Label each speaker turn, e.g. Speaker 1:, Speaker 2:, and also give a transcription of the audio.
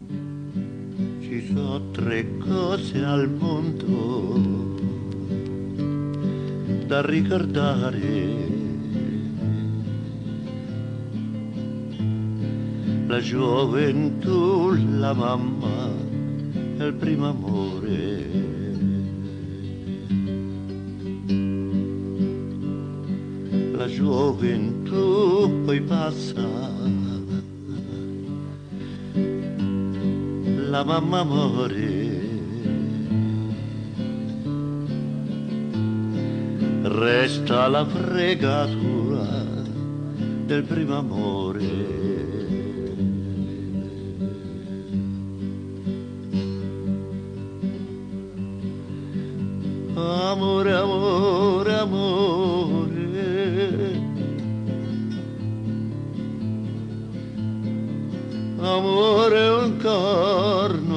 Speaker 1: Ci sono tre cose al mondo da ricordare: la gioventù, la mamma e il primo amore. La gioventù poi passa, la mamma muore, resta la fregatura del primo amore. Amore, amore, amore, amore un corno